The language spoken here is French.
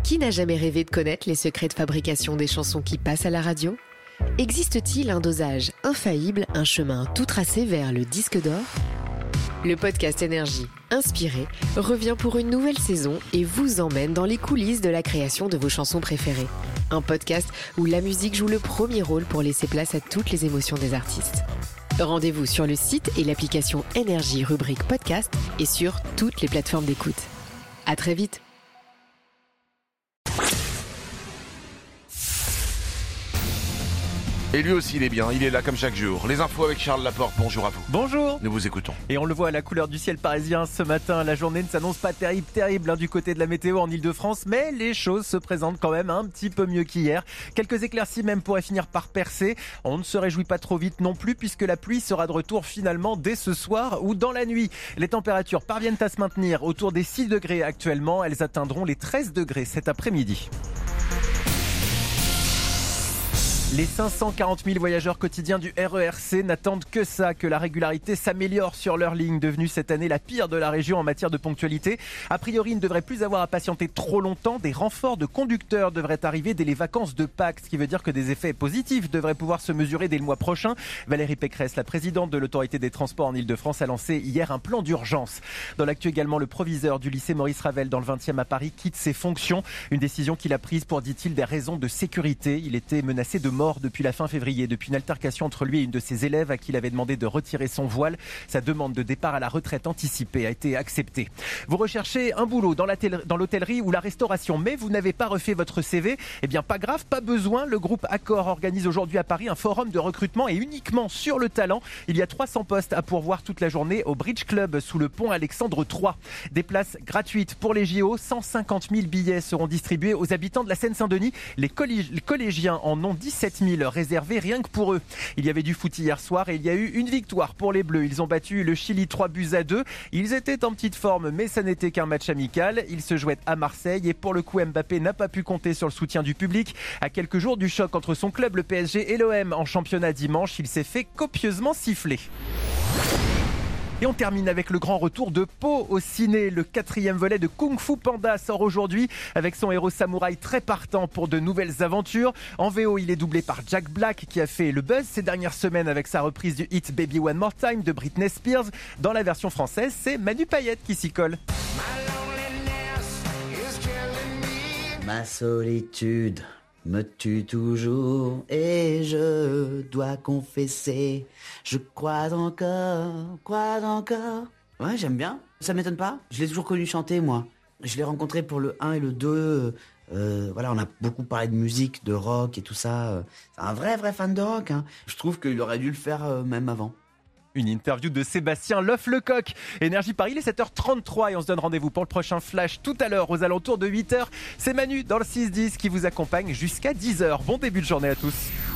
Qui n'a jamais rêvé de connaître les secrets de fabrication des chansons qui passent à la radio ? Existe-t-il un dosage infaillible, un chemin tout tracé vers le disque d'or ? Le podcast Énergie, inspiré, revient pour une nouvelle saison et vous emmène dans les coulisses de la création de vos chansons préférées. Un podcast où la musique joue le premier rôle pour laisser place à toutes les émotions des artistes. Rendez-vous sur le site et l'application Énergie rubrique podcast et sur toutes les plateformes d'écoute. À très vite. Et lui aussi il est bien, il est là comme chaque jour. Les infos avec Charles Laporte, bonjour à vous. Bonjour. Nous vous écoutons. Et on le voit à la couleur du ciel parisien ce matin, la journée ne s'annonce pas terrible du côté de la météo en Ile-de-France, mais les choses se présentent quand même un petit peu mieux qu'hier. Quelques éclaircies même pourraient finir par percer. On ne se réjouit pas trop vite non plus puisque la pluie sera de retour finalement dès ce soir ou dans la nuit. Les températures parviennent à se maintenir autour des 6 degrés actuellement, elles atteindront les 13 degrés cet après-midi. Les 540 000 voyageurs quotidiens du RERC n'attendent que ça, que la régularité s'améliore sur leur ligne, devenue cette année la pire de la région en matière de ponctualité. A priori, il ne devrait plus avoir à patienter trop longtemps. Des renforts de conducteurs devraient arriver dès les vacances de Pâques, ce qui veut dire que des effets positifs devraient pouvoir se mesurer dès le mois prochain. Valérie Pécresse, la présidente de l'autorité des transports en Ile-de-France, a lancé hier un plan d'urgence. Dans l'actu également, le proviseur du lycée Maurice Ravel dans le 20e à Paris quitte ses fonctions. Une décision qu'il a prise pour, dit-il, des raisons de sécurité. Il était menacé de mort depuis la fin février, depuis une altercation entre lui et une de ses élèves à qui il avait demandé de retirer son voile. Sa demande de départ à la retraite anticipée a été acceptée. Vous recherchez un boulot dans l'hôtellerie ou la restauration, mais vous n'avez pas refait votre CV ? Eh bien, pas grave, pas besoin. Le groupe Accor organise aujourd'hui à Paris un forum de recrutement et uniquement sur le talent. Il y a 300 postes à pourvoir toute la journée au Bridge Club sous le pont Alexandre III. Des places gratuites pour les JO. 150 000 billets seront distribués aux habitants de la Seine-Saint-Denis. Les collégiens en ont 17 000 réservés rien que pour eux. Il y avait du foot hier soir et il y a eu une victoire pour les Bleus. Ils ont battu le Chili 3-2. Ils étaient en petite forme, mais ça n'était qu'un match amical. Ils se jouaient à Marseille et pour le coup, Mbappé n'a pas pu compter sur le soutien du public. À quelques jours du choc entre son club, le PSG, et l'OM en championnat dimanche, il s'est fait copieusement siffler. Et on termine avec le grand retour de Po au ciné. Le 4e volet de Kung Fu Panda sort aujourd'hui avec son héros samouraï très partant pour de nouvelles aventures. En VO, il est doublé par Jack Black qui a fait le buzz ces dernières semaines avec sa reprise du hit Baby One More Time de Britney Spears. Dans la version française, c'est Manu Payette qui s'y colle. Ma solitude me tue toujours et je dois confesser, je crois encore. Ouais, j'aime bien. Ça m'étonne pas. Je l'ai toujours connu chanter, moi. Je l'ai rencontré pour le 1 et le 2. Voilà, on a beaucoup parlé de musique, de rock et tout ça. C'est un vrai fan de rock, hein. Je trouve qu'il aurait dû le faire même avant. Une interview de Sébastien Loff-Lecoq. Énergie Paris, il est 7h33 et on se donne rendez-vous pour le prochain flash tout à l'heure aux alentours de 8h. C'est Manu dans le 6-10 qui vous accompagne jusqu'à 10h. Bon début de journée à tous.